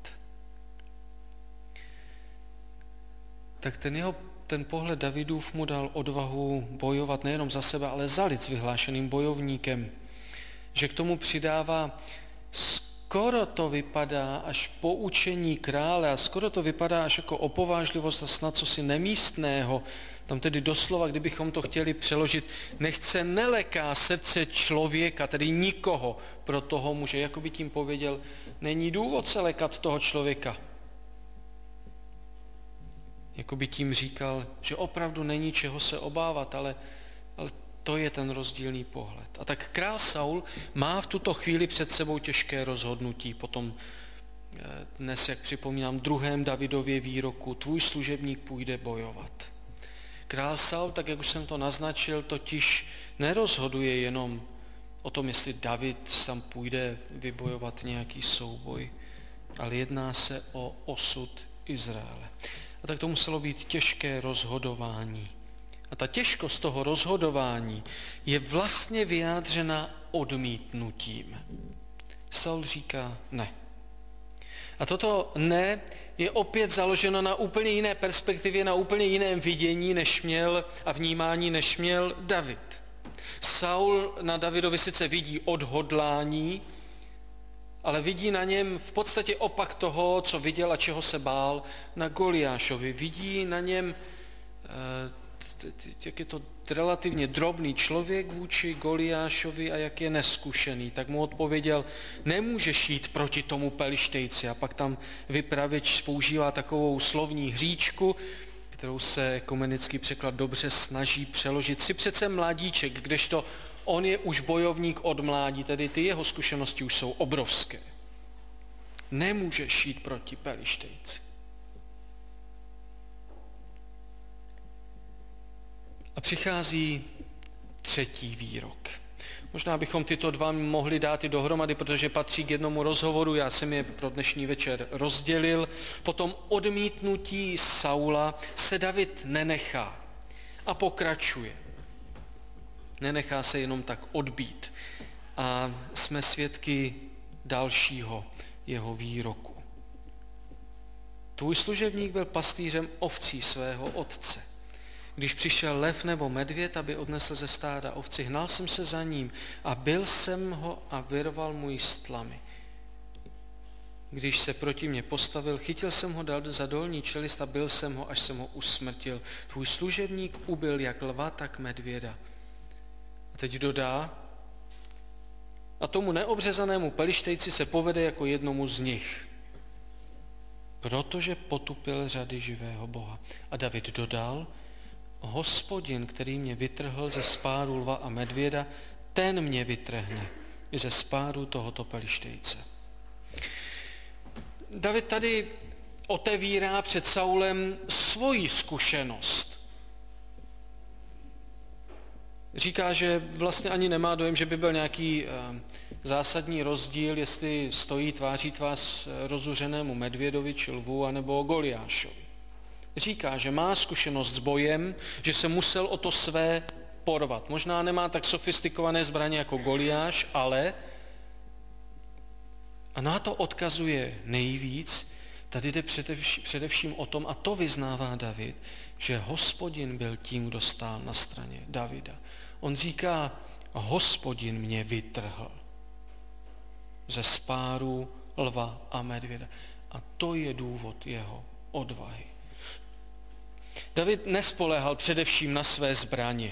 Tak ten jeho ten pohled Davidův mu dal odvahu bojovat nejenom za sebe, ale za lid s vyhlášeným bojovníkem. Že k tomu přidává skoro to vypadá až poučení krále a skoro to vypadá až jako opovážlivost a snad cosi nemístného. Tam tedy doslova, kdybychom to chtěli přeložit, nechce neleká srdce člověka, tedy nikoho pro toho muže. Jako by tím pověděl, není důvod se lekat toho člověka. Jako by tím říkal, že opravdu není čeho se obávat, ale, ale to je ten rozdílný pohled. A tak král Saul má v tuto chvíli před sebou těžké rozhodnutí. Potom dnes, jak připomínám, druhém Davidově výroku, tvůj služebník půjde bojovat. Král Saul, tak jak už jsem to naznačil, totiž nerozhoduje jenom o tom, jestli David tam půjde vybojovat nějaký souboj, ale jedná se o osud Izraele. A tak to muselo být těžké rozhodování. A ta těžkost toho rozhodování je vlastně vyjádřena odmítnutím. Saul říká ne. A toto ne je opět založeno na úplně jiné perspektivě, na úplně jiném vidění než měl a vnímání, než měl David. Saul na Davidovi sice vidí odhodlání, ale vidí na něm v podstatě opak toho, co viděl a čeho se bál na Goliášovi. Vidí na něm, jak je to relativně drobný člověk vůči Goliášovi a jak je neskušený. Tak mu odpověděl, nemůžeš jít proti tomu Pelištejci. A pak tam vypravěč používá takovou slovní hříčku, kterou se ekumenický překlad dobře snaží přeložit. Si přece mladíček, kdežto on je už bojovník od mládí, tedy ty jeho zkušenosti už jsou obrovské. Nemůžeš jít proti Pelištejci. A přichází třetí výrok. Možná bychom tyto dva mohli dát i dohromady, protože patří k jednomu rozhovoru, já jsem je pro dnešní večer rozdělil. Po tom odmítnutí Saula se David nenechá a pokračuje. Nenechá se jenom tak odbít. A jsme svědky dalšího jeho výroku. Tvůj služebník byl pastýřem ovcí svého otce. Když přišel lev nebo medvěd, aby odnesl ze stáda ovci, hnal jsem se za ním a byl jsem ho a vyrval mu ji z tlamy. Když se proti mně postavil, chytil jsem ho dal za dolní čelist a byl jsem ho, až jsem ho usmrtil. Tvůj služebník ubil jak lva, tak medvěda. A teď dodá, a tomu neobřezanému Pelištejci se povede jako jednomu z nich, protože potupil řady živého Boha. A David dodal, Hospodin, který mě vytrhl ze spáru lva a medvěda, ten mě vytrhne i ze spáru tohoto Pelištejce. David tady otevírá před Saulem svoji zkušenost. Říká, že vlastně ani nemá dojem, že by byl nějaký zásadní rozdíl, jestli stojí tváří tvář rozuřenému medvědovi či lvu, anebo Goliášovi. Říká, že má zkušenost s bojem, že se musel o to své porvat. Možná nemá tak sofistikované zbraně jako Goliáš, ale, a na to odkazuje nejvíc, tady jde především, především o tom, a to vyznává David, že Hospodin byl tím, kdo stál na straně Davida. On říká, Hospodin mě vytrhl ze spáru lva a medvěda. A to je důvod jeho odvahy. David nespoléhal především na své zbraně.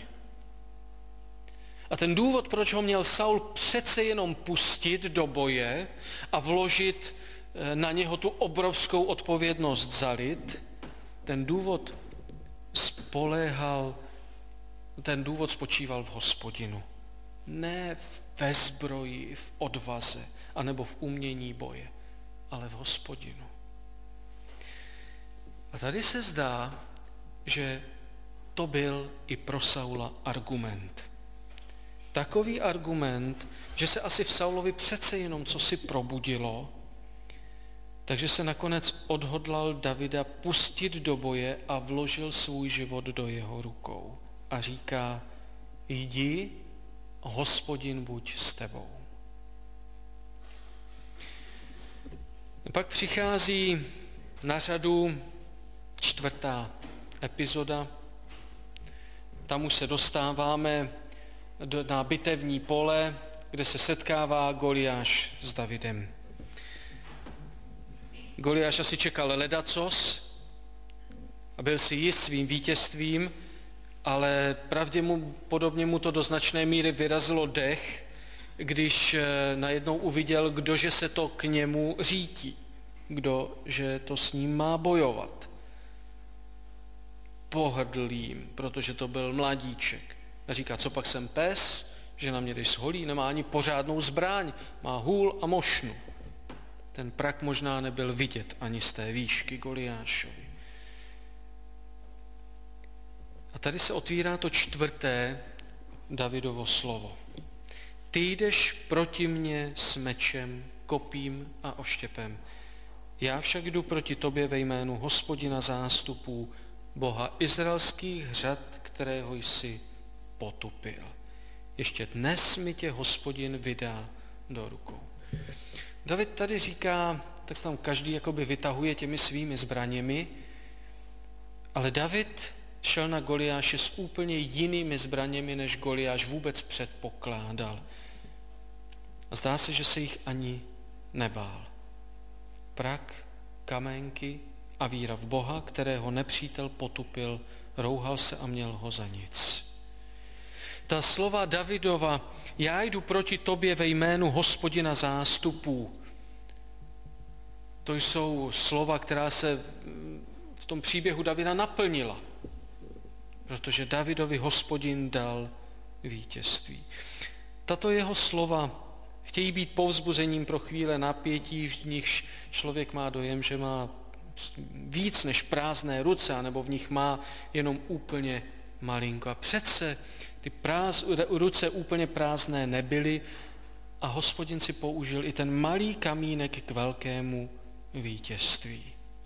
A ten důvod, proč ho měl Saul přece jenom pustit do boje a vložit na něho tu obrovskou odpovědnost za lid, ten důvod spoléhal, ten důvod spočíval v Hospodinu. Ne ve zbroji, v odvaze, anebo v umění boje, ale v Hospodinu. A tady se zdá, že to byl i pro Saula argument. Takový argument, že se asi v Saulovi přece jenom cosi probudilo, takže se nakonec odhodlal Davida pustit do boje a vložil svůj život do jeho rukou. A říká, jdi, Hospodin buď s tebou. Pak přichází na řadu čtvrtá epizoda. Tam už se dostáváme na bitevní pole, kde se setkává Goliáš s Davidem. Goliáš asi čekal ledacos a byl si jist svým vítězstvím, ale pravděpodobně mu to do značné míry vyrazilo dech, když najednou uviděl, kdože se to k němu řítí, kdože to s ním má bojovat. Pohrdl jím, protože to byl mladíček. A říká, co pak jsem pes, že na mě jdeš sholí, nemá ani pořádnou zbraň, má hůl a mošnu. Ten prak možná nebyl vidět ani z té výšky Goliášovi. A tady se otvírá to čtvrté Davidovo slovo. Ty jdeš proti mně s mečem, kopím a oštěpem. Já však jdu proti tobě ve jménu Hospodina zástupů, Boha izraelských řad, kterého jsi potupil. Ještě dnes mi tě Hospodin vydá do rukou. David tady říká, tak se tam každý jakoby vytahuje těmi svými zbraněmi, ale David šel na Goliáše s úplně jinými zbraněmi, než Goliáš vůbec předpokládal. A zdá se, že se jich ani nebál. Prak, kamenky a víra v Boha, kterého nepřítel potupil, rouhal se a měl ho za nic. Ta slova Davidova, já jdu proti tobě ve jménu Hospodina zástupů, to jsou slova, která se v tom příběhu Davida naplnila, protože Davidovi Hospodin dal vítězství. Tato jeho slova chtějí být povzbuzením pro chvíle napětí, v nichž člověk má dojem, že má víc než prázdné ruce, anebo v nich má jenom úplně malinko. A přece ty práz, ruce úplně prázdné nebyly a Hospodin si použil i ten malý kamínek k velkému vítězství.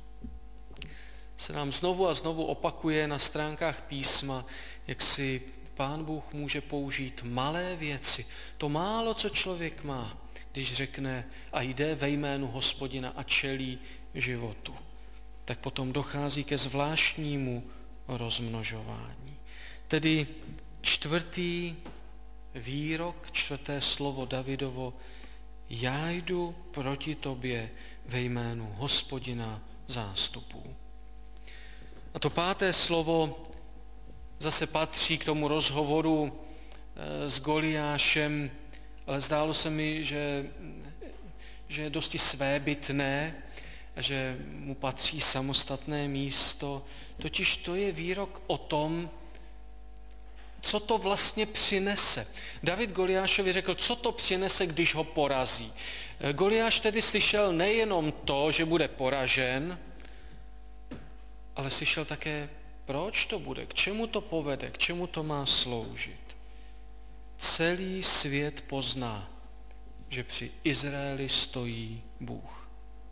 Se nám znovu a znovu opakuje na stránkách písma, jak si Pán Bůh může použít malé věci. To málo, co člověk má, když řekne a jde ve jménu Hospodina a čelí životu, tak potom dochází ke zvláštnímu rozmnožování. Tedy čtvrtý výrok, čtvrté slovo Davidovo, já jdu proti tobě ve jménu Hospodina zástupů. A to páté slovo zase patří k tomu rozhovoru s Goliášem, ale zdálo se mi, že, že je dosti svébytné a že mu patří samostatné místo. Totiž to je výrok o tom, co to vlastně přinese. David Goliášovi řekl, co to přinese, když ho porazí. Goliáš tedy slyšel nejenom to, že bude poražen, ale slyšel také, proč to bude, k čemu to povede, k čemu to má sloužit. Celý svět pozná, že při Izraeli stojí Bůh.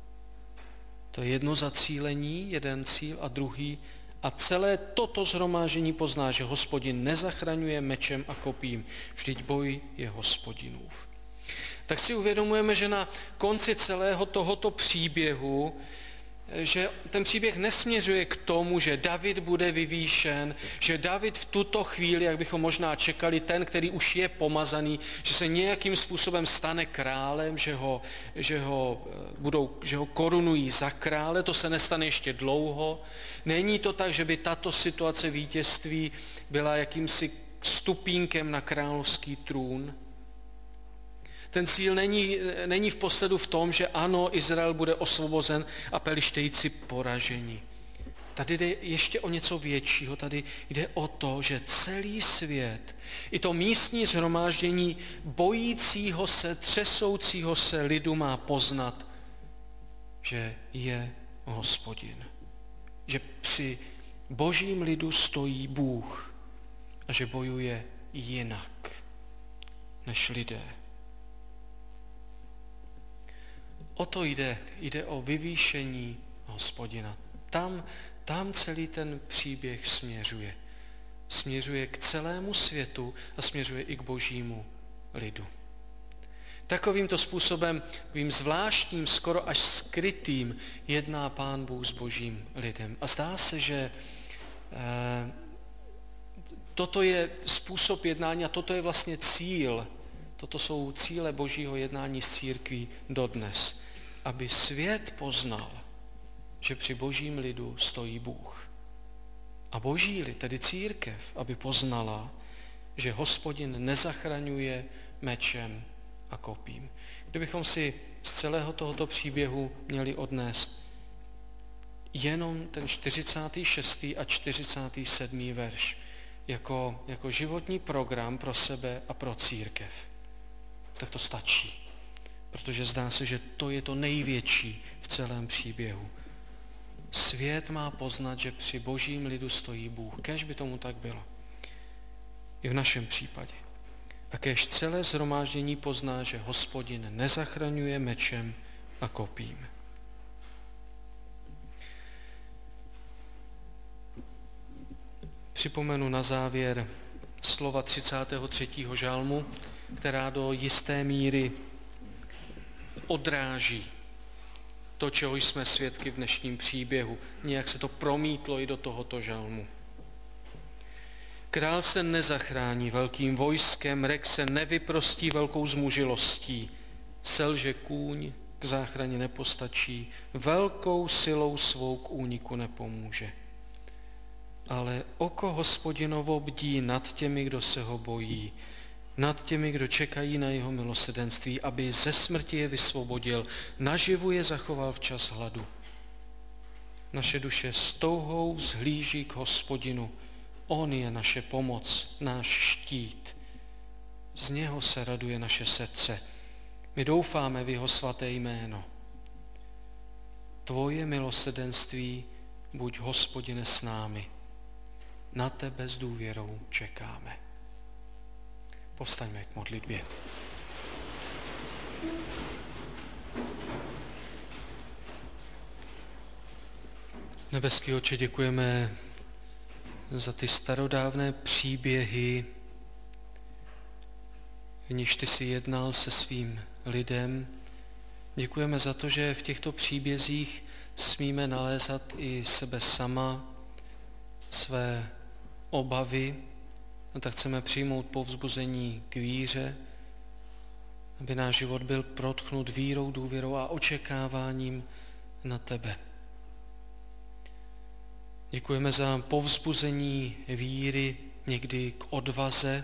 To je jedno zacílení, jeden cíl a druhý. A celé toto shromáždění pozná, že Hospodin nezachraňuje mečem a kopím, vždyť boj je Hospodinův. Tak si uvědomujeme, že na konci celého tohoto příběhu, že ten příběh nesměřuje k tomu, že David bude vyvýšen, že David v tuto chvíli, jak bychom možná čekali, ten, který už je pomazaný, že se nějakým způsobem stane králem, že ho, že ho, budou, že ho korunují za krále, to se nestane ještě dlouho. Není to tak, že by tato situace vítězství byla jakýmsi stupínkem na královský trůn. Ten cíl není, není v posledu v tom, že ano, Izrael bude osvobozen a Pelištejci poraženi. Tady jde ještě o něco většího, tady jde o to, že celý svět, i to místní shromáždění bojícího se, třesoucího se lidu má poznat, že je Hospodin. Že při božím lidu stojí Bůh a že bojuje jinak než lidé. O to jde, jde o vyvýšení Hospodina. Tam, tam celý ten příběh směřuje. Směřuje k celému světu a směřuje i k božímu lidu. Takovýmto způsobem, takovým zvláštním, skoro až skrytým, jedná Pán Bůh s božím lidem. A zdá se, že eh, toto je způsob jednání a toto je vlastně cíl. Toto jsou cíle božího jednání s církví dodnes. Aby svět poznal, že při božím lidu stojí Bůh. A boží lid, tedy církev, aby poznala, že Hospodin nezachraňuje mečem a kopím. Kdybychom si z celého tohoto příběhu měli odnést jenom ten čtyřicátý šestý a čtyřicátý sedmý verš jako, jako životní program pro sebe a pro církev, tak to stačí. Protože zdá se, že to je to největší v celém příběhu. Svět má poznat, že při božím lidu stojí Bůh. Kéž by tomu tak bylo. I v našem případě. A kéž celé shromáždění pozná, že Hospodin nezachraňuje mečem a kopím. Připomenu na závěr slova třicátého třetího žalmu, která do jisté míry odráží to, čeho jsme svědky v dnešním příběhu. Nějak se to promítlo i do tohoto žalmu. Král se nezachrání velkým vojskem, rek se nevyprostí velkou zmužilostí, selže kůň k záchraně nepostačí, velkou silou svou k úniku nepomůže. Ale oko Hospodinovo bdí nad těmi, kdo se ho bojí, nad těmi, kdo čekají na jeho milosrdenství, aby ze smrti je vysvobodil, naživu je zachoval v čas hladu. Naše duše s touhou vzhlíží k Hospodinu, on je naše pomoc, náš štít. Z něho se raduje naše srdce. My doufáme v jeho svaté jméno. Tvoje milosrdenství buď, Hospodine, s námi. Na tebe s důvěrou čekáme. Povstaňme k modlitbě. Nebeský Otče, děkujeme za ty starodávné příběhy, v níž ty jsi jednal se svým lidem. Děkujeme za to, že v těchto příbězích smíme nalézat i sebe sama, své obavy, a tak chceme přijmout povzbuzení k víře, aby náš život byl protchnut vírou, důvěrou a očekáváním na tebe. Děkujeme za povzbuzení víry, někdy k odvaze.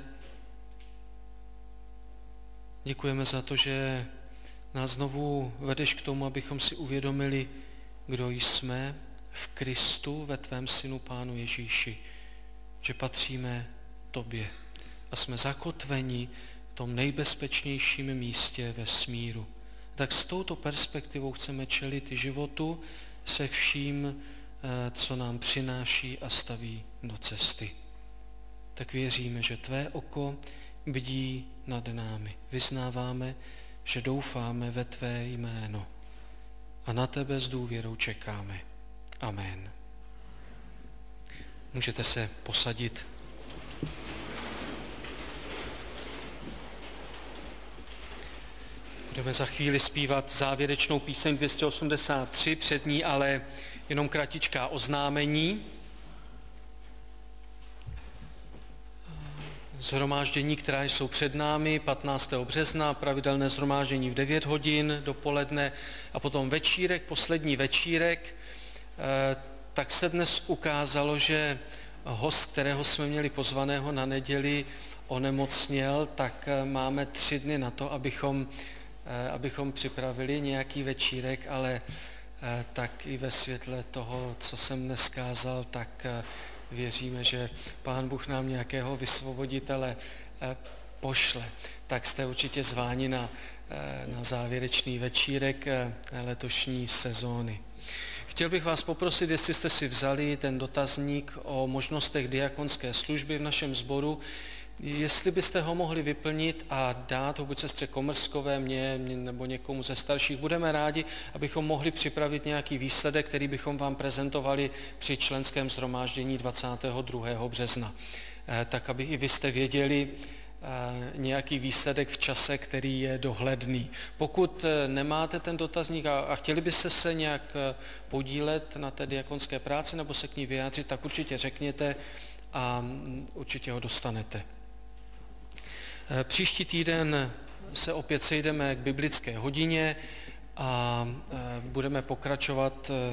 Děkujeme za to, že nás znovu vedeš k tomu, abychom si uvědomili, kdo jsme v Kristu, ve tvém Synu Pánu Ježíši, že patříme tobě a jsme zakotveni v tom nejbezpečnějším místě ve smíru. Tak s touto perspektivou chceme čelit i životu se vším, co nám přináší a staví do cesty. Tak věříme, že tvé oko bdí nad námi. Vyznáváme, že doufáme ve tvé jméno a na tebe s důvěrou čekáme. Amen. Můžete se posadit. Budeme za chvíli zpívat závěrečnou píseň dvě stě osmdesát tři, před ní ale jenom kratičká oznámení. Shromáždění, která jsou před námi, patnáctého března, pravidelné shromáždění v devět hodin dopoledne a potom večírek, poslední večírek. Tak se dnes ukázalo, že host, kterého jsme měli pozvaného na neděli, onemocněl, tak máme tři dny na to, abychom, abychom připravili nějaký večírek, ale tak i ve světle toho, co jsem dnes kázal, tak věříme, že Pán Bůh nám nějakého vysvoboditele pošle. Tak jste určitě zváni na, na závěrečný večírek letošní sezóny. Chtěl bych vás poprosit, jestli jste si vzali ten dotazník o možnostech diakonské služby v našem sboru, jestli byste ho mohli vyplnit a dát ho buď sestře Komrskové, mě nebo někomu ze starších. Budeme rádi, abychom mohli připravit nějaký výsledek, který bychom vám prezentovali při členském shromáždění dvacátého druhého března. Tak, aby i vy jste věděli nějaký výsledek v čase, který je dohledný. Pokud nemáte ten dotazník a chtěli byste se nějak podílet na té diakonské práci nebo se k ní vyjádřit, tak určitě řekněte a určitě ho dostanete. Příští týden se opět sejdeme k biblické hodině a budeme pokračovat v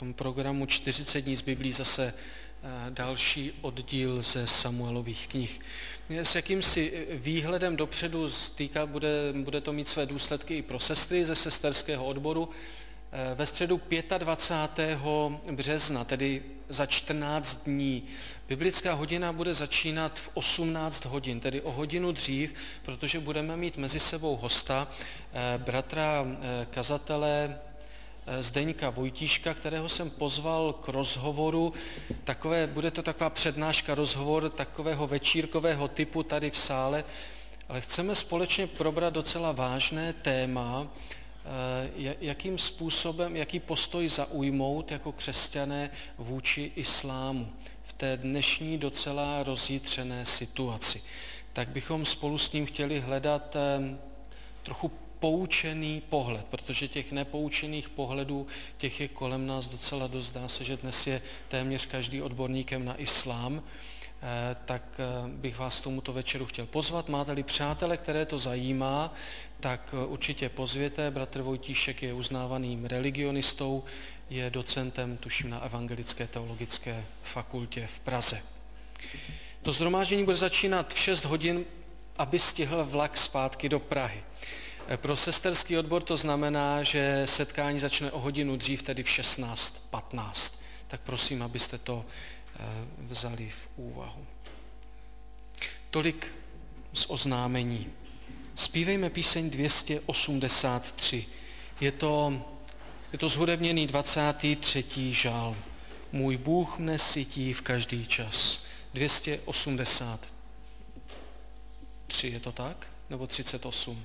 tom programu čtyřicet dní z Biblí zase další oddíl ze Samuelových knih. S jakýmsi výhledem dopředu týká, bude, bude to mít své důsledky i pro sestry ze sesterského odboru. Ve středu dvacátého pátého března, tedy za čtrnáct dní, biblická hodina bude začínat v osmnáct hodin, tedy o hodinu dřív, protože budeme mít mezi sebou hosta, bratra kazatele Zdeňka Vojtíška, kterého jsem pozval k rozhovoru. Takové, bude to taková přednáška, rozhovor takového večírkového typu tady v sále, ale chceme společně probrat docela vážné téma, jakým způsobem, jaký postoj zaujmout jako křesťané vůči islámu v té dnešní docela rozjitřené situaci. Tak bychom spolu s ním chtěli hledat trochu poučený pohled, protože těch nepoučených pohledů, těch je kolem nás docela dost. Dá se, že dnes je téměř každý odborníkem na islám, tak bych vás tomuto večeru chtěl pozvat. Máte-li přátele, které to zajímá, tak určitě pozvěte. Bratr Vojtíšek je uznávaným religionistou, je docentem, tuším, na Evangelické teologické fakultě v Praze. To shromáždění bude začínat v šest hodin, aby stihl vlak zpátky do Prahy. Pro sesterský odbor to znamená, že setkání začne o hodinu dřív, tedy v šestnáct patnáct. Tak prosím, abyste to vzali v úvahu. Tolik z oznámení. Zpívejme píseň dvě stě osmdesát tři. Je to, je to zhudebněný dvacátý třetí žálm. Můj Bůh mne sytí v každý čas. dvě stě osmdesát tři, je to tak? Nebo třicet osm?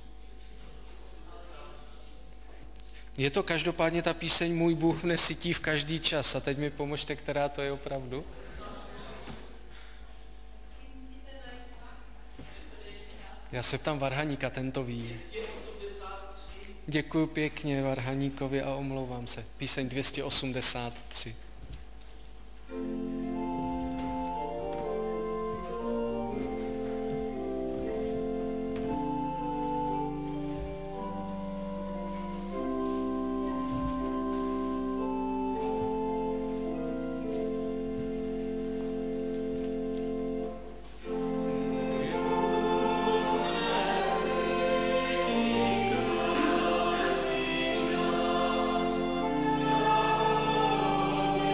Je to každopádně ta píseň Můj Bůh mne sytí v každý čas. A teď mi pomožte, která to je opravdu. Já se ptám Varhaníka, ten to ví. Děkuji pěkně Varhaníkovi a omlouvám se. Píseň dvě stě osmdesát tři. Oh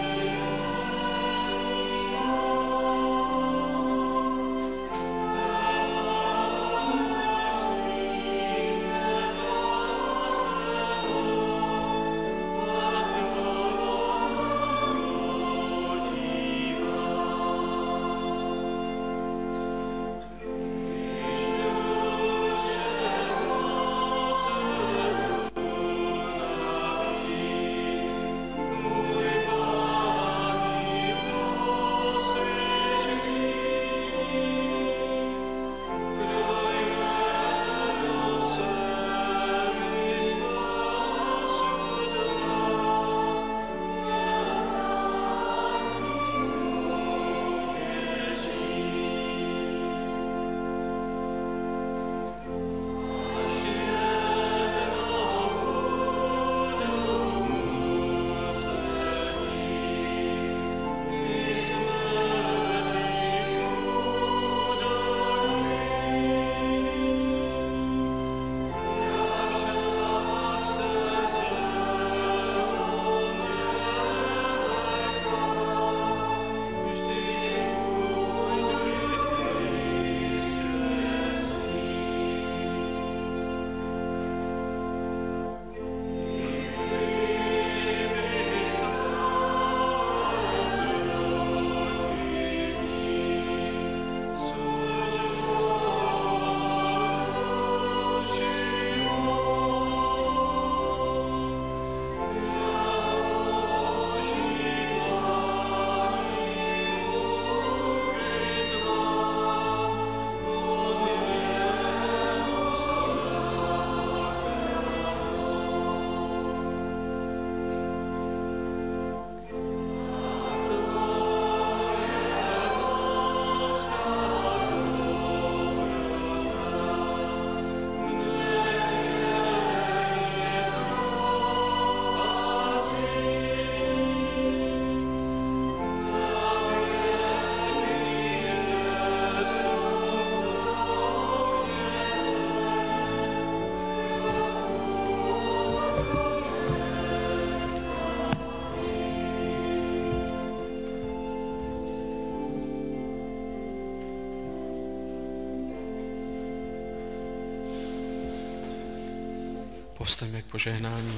Povstaňme k požehnání.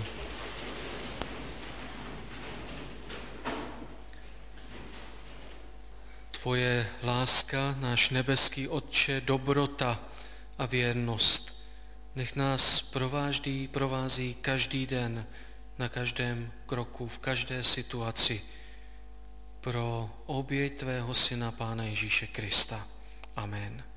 Tvoje láska, náš nebeský Otče, dobrota a věrnost, nech nás prováždí, provází každý den, na každém kroku, v každé situaci, pro oběť tvého Syna, Pána Ježíše Krista. Amen.